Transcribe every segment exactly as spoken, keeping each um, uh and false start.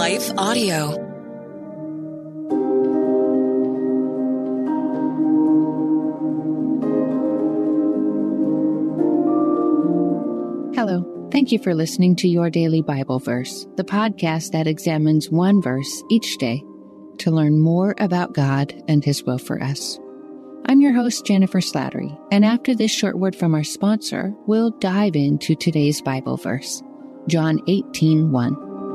Life Audio. Hello. Thank you for listening to Your Daily Bible Verse, the podcast that examines one verse each day to learn more about God and His will for us. I'm your host, Jennifer Slattery, and after this short word from our sponsor, we'll dive into today's Bible verse, John eighteen one.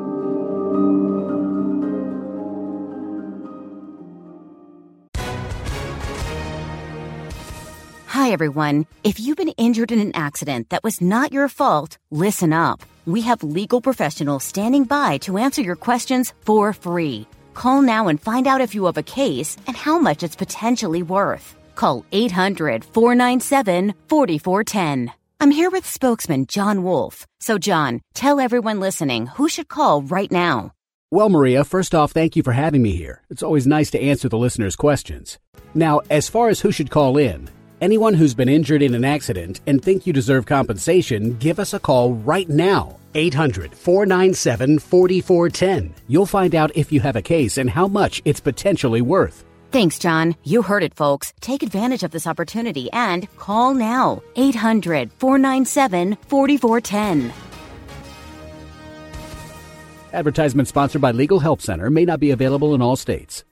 Hi, everyone. If you've been injured in an accident that was not your fault, listen up. We have legal professionals standing by to answer your questions for free. Call now and find out if you have a case and how much it's potentially worth. Call eight hundred, four nine seven, four four one zero. I'm here with spokesman John Wolf. So, John, tell everyone listening who should call right now. Well, Maria, first off, thank you for having me here. It's always nice to answer the listeners' questions. Now, as far as who should call in, anyone who's been injured in an accident and think you deserve compensation, give us a call right now. eight hundred, four nine seven, four four one zero. You'll find out if you have a case and how much it's potentially worth. Thanks, John. You heard it, folks. Take advantage of this opportunity and call now. eight hundred, four nine seven, four four one zero. Advertisement sponsored by Legal Help Center, may not be available in all states.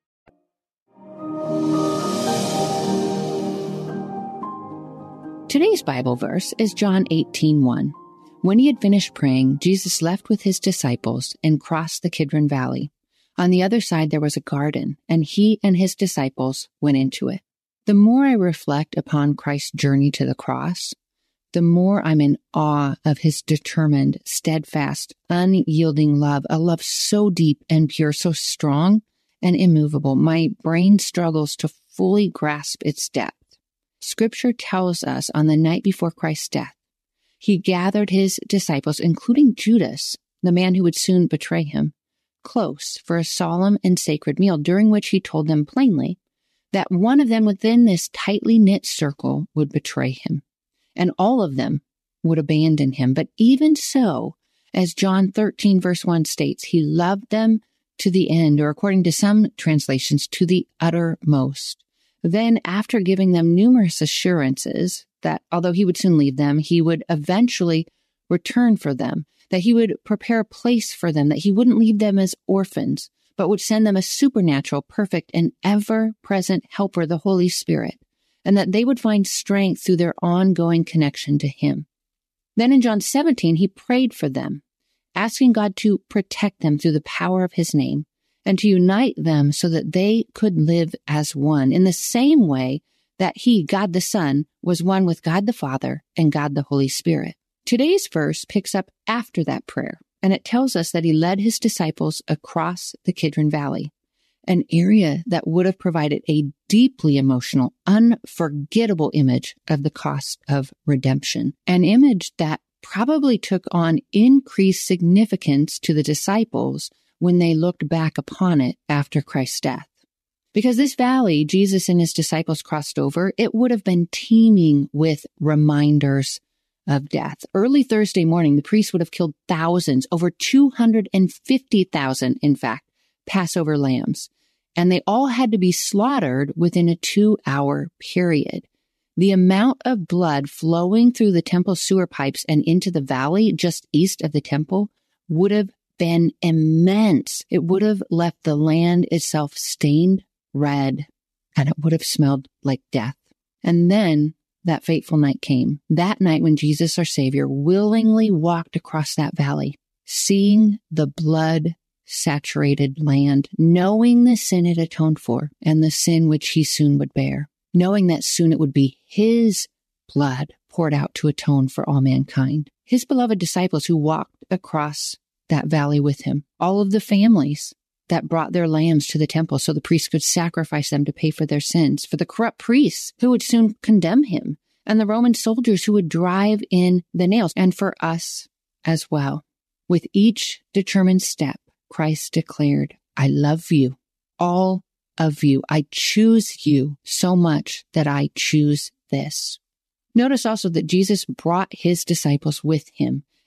Today's Bible verse is John eighteen one. When he had finished praying, Jesus left with his disciples and crossed the Kidron Valley. On the other side there was a garden, and he and his disciples went into it. The more I reflect upon Christ's journey to the cross, the more I'm in awe of his determined, steadfast, unyielding love, a love so deep and pure, so strong and immovable. My brain struggles to fully grasp its depth. Scripture tells us on the night before Christ's death, he gathered his disciples, including Judas, the man who would soon betray him, close for a solemn and sacred meal, during which he told them plainly that one of them within this tightly knit circle would betray him, and all of them would abandon him. But even so, as John thirteen verse one states, he loved them to the end, or according to some translations, to the uttermost. Then, after giving them numerous assurances that although he would soon leave them, he would eventually return for them, that he would prepare a place for them, that he wouldn't leave them as orphans, but would send them a supernatural, perfect, and ever-present helper, the Holy Spirit, and that they would find strength through their ongoing connection to him. Then in John seventeen, he prayed for them, asking God to protect them through the power of his name, and to unite them so that they could live as one, in the same way that he, God the Son, was one with God the Father and God the Holy Spirit. Today's verse picks up after that prayer, and it tells us that he led his disciples across the Kidron Valley, an area that would have provided a deeply emotional, unforgettable image of the cost of redemption, an image that probably took on increased significance to the disciples when they looked back upon it after Christ's death. Because this valley Jesus and his disciples crossed over, it would have been teeming with reminders of death. Early Thursday morning, the priests would have killed thousands, over two hundred fifty thousand, in fact, Passover lambs. And they all had to be slaughtered within a two-hour period. The amount of blood flowing through the temple sewer pipes and into the valley just east of the temple would have been immense. It would have left the land itself stained red, and it would have smelled like death. And then that fateful night came, that night when Jesus, our Savior, willingly walked across that valley, seeing the blood-saturated land, knowing the sin it atoned for and the sin which he soon would bear, knowing that soon it would be his blood poured out to atone for all mankind. His beloved disciples who walked across that valley with him, all of the families that brought their lambs to the temple so the priests could sacrifice them to pay for their sins, for the corrupt priests who would soon condemn him, and the Roman soldiers who would drive in the nails, and for us as well. With each determined step, Christ declared, I love you, all of you. I choose you so much that I choose this. Notice also that Jesus brought his disciples with him,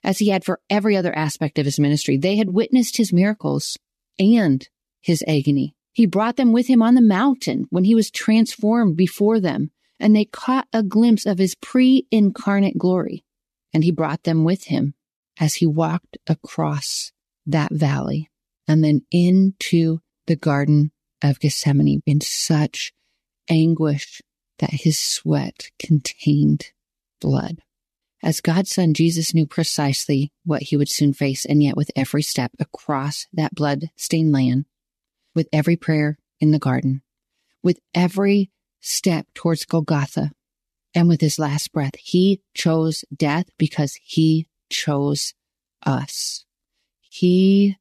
as he had for every other aspect of his ministry. They had witnessed his miracles and his agony. He brought them with him on the mountain when he was transformed before them, and they caught a glimpse of his pre-incarnate glory. And he brought them with him as he walked across that valley and then into the Garden of Gethsemane in such anguish that his sweat contained blood. As God's Son, Jesus knew precisely what he would soon face, and yet with every step across that blood-stained land, with every prayer in the garden, with every step towards Golgotha, and with his last breath, he chose death because he chose us. He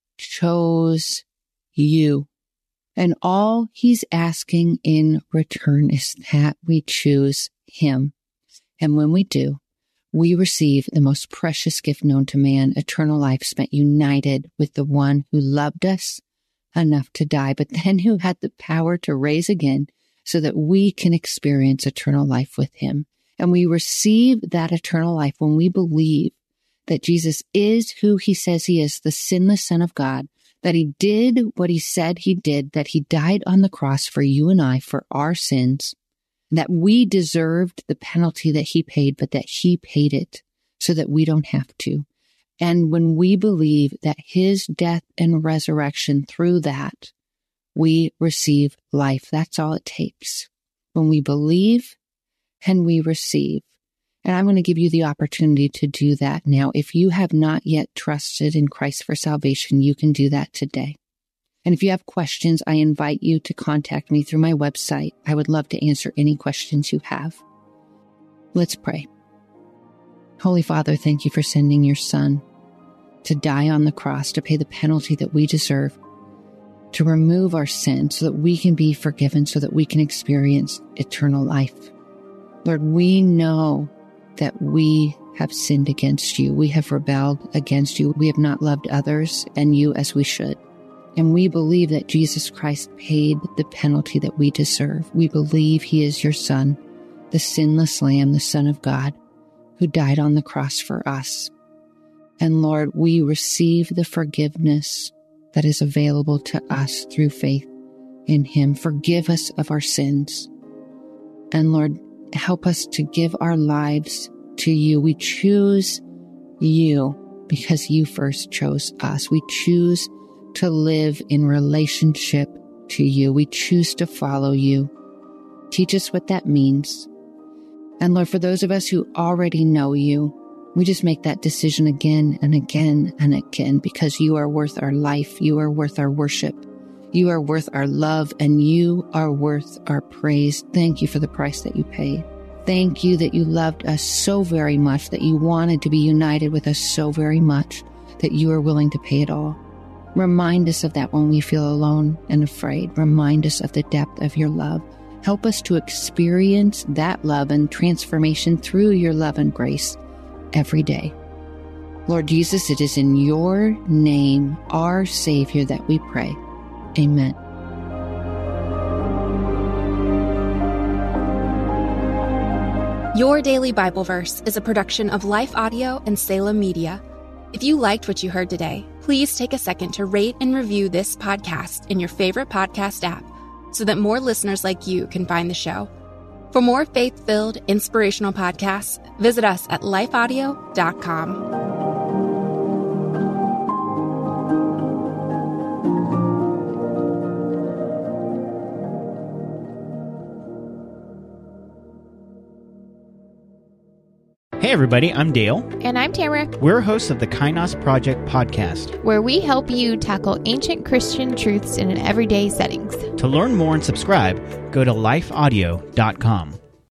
chose you. And all he's asking in return is that we choose him. And when we do, we receive the most precious gift known to man, eternal life spent united with the one who loved us enough to die, but then who had the power to raise again so that we can experience eternal life with him. And we receive that eternal life when we believe that Jesus is who he says he is, the sinless Son of God, that he did what he said he did, that he died on the cross for you and I, for our sins, that we deserved the penalty that he paid, but that he paid it so that we don't have to. And when we believe that his death and resurrection, through that, we receive life. That's all it takes. When we believe and we receive. And I'm going to give you the opportunity to do that now. If you have not yet trusted in Christ for salvation, you can do that today. And if you have questions, I invite you to contact me through my website. I would love to answer any questions you have. Let's pray. Holy Father, thank you for sending your Son to die on the cross, to pay the penalty that we deserve, to remove our sin so that we can be forgiven, so that we can experience eternal life. Lord, we know that we have sinned against you. We have rebelled against you. We have not loved others and you as we should. And we believe that Jesus Christ paid the penalty that we deserve. We believe he is your Son, the sinless Lamb, the Son of God, who died on the cross for us. And Lord, we receive the forgiveness that is available to us through faith in him. Forgive us of our sins. And Lord, help us to give our lives to you. We choose you because you first chose us. We choose to live in relationship to you. We choose to follow you. Teach us what that means. And Lord, for those of us who already know you, we just make that decision again and again and again because you are worth our life. You are worth our worship. You are worth our love, and you are worth our praise. Thank you for the price that you paid. Thank you that you loved us so very much, that you wanted to be united with us so very much, that you are willing to pay it all. Remind us of that when we feel alone and afraid. Remind us of the depth of your love. Help us to experience that love and transformation through your love and grace every day. Lord Jesus, it is in your name, our Savior, that we pray. Amen. Your Daily Bible Verse is a production of Life Audio and Salem Media. If you liked what you heard today, please take a second to rate and review this podcast in your favorite podcast app so that more listeners like you can find the show. For more faith-filled, inspirational podcasts, visit us at life audio dot com. Hey everybody, I'm Dale. And I'm Tamara. We're hosts of the Kainos Project podcast, where we help you tackle ancient Christian truths in an everyday settings. To learn more and subscribe, go to life audio dot com.